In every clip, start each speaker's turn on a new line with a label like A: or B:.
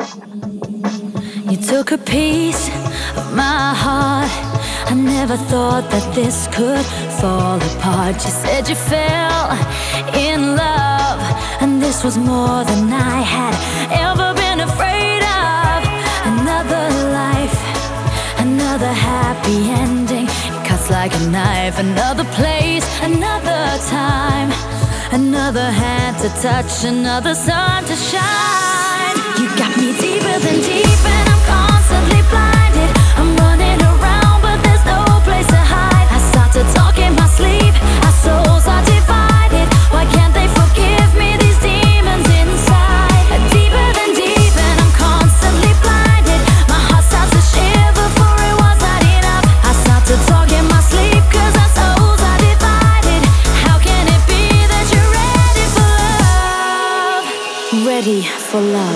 A: You took a piece of my heart. I never thought that this could fall apart. You said you fell in love, and this was more than I had ever been afraid of. Another life, another happy ending. It cuts like a knife. Another place, another time, another hand to touch, another sun to shine. You got me deeper than deep, and I'm constantly blinded. I'm running around, but there's no place to hide. I start to talk in my sleep. Our souls are divided. Why can't they forgive me, these demons inside? Deeper than deep, and I'm constantly blinded. My heart starts to shiver, for it was not enough. I start to talk in my sleep, 'cause our souls are divided. How can it be that you're ready for love? Ready for love.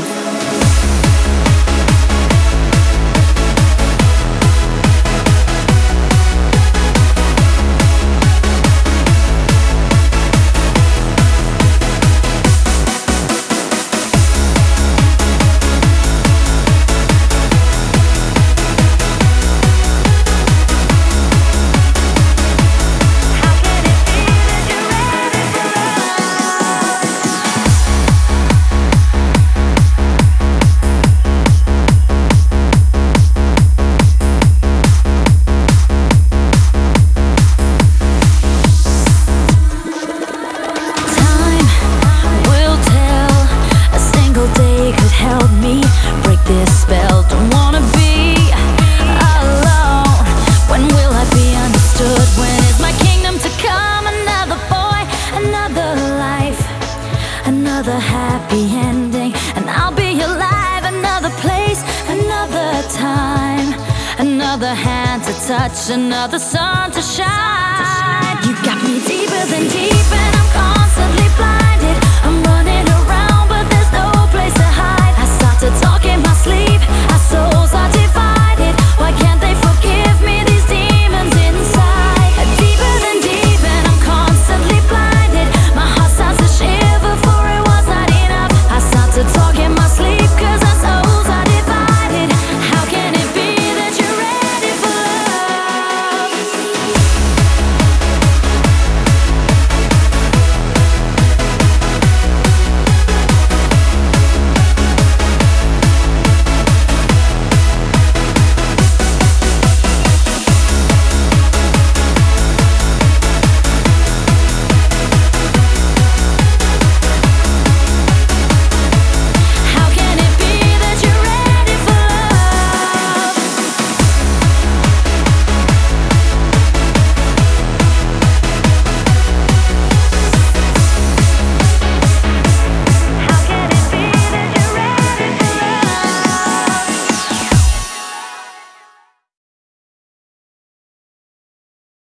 A: Help me break this spell. Don't wanna be alone. When will I be understood? When is my kingdom to come? Another boy, another life, another happy ending, and I'll be alive. Another place, another time, another hand to touch, another sun to shine. You got me deeper than deep, and